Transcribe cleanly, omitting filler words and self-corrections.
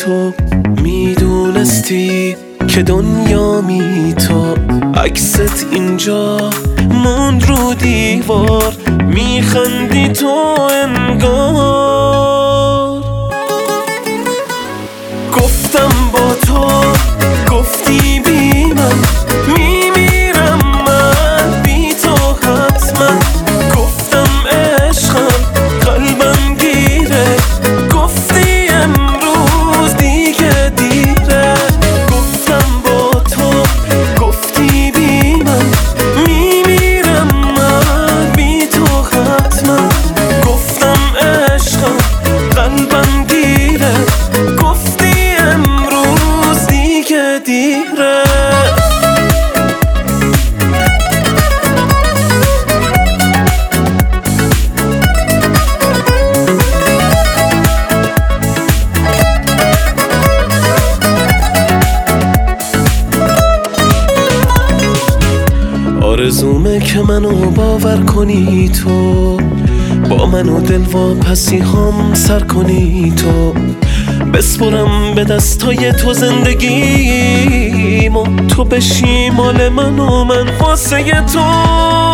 تو میدونستی که دنیا بی تو عکست اینجا موند رو دیوار میخندی تو انگار گفتم با تو گفتی بی من میمیرم من بی تو حتما گفتم عشقم قلبم گیره گفتی امروز دیگه دیره گفتم با تو گفتی بی من میمیرم من بی تو حتما گفتم عشقم قلبم گیره گفتی امروز دیگه دیره آرزومه که منو باور کنی تو با منو دل واپسی هم سر کنی تو بسپرم به دستای تو زندگیمو تو بشی مال من و من واسه تو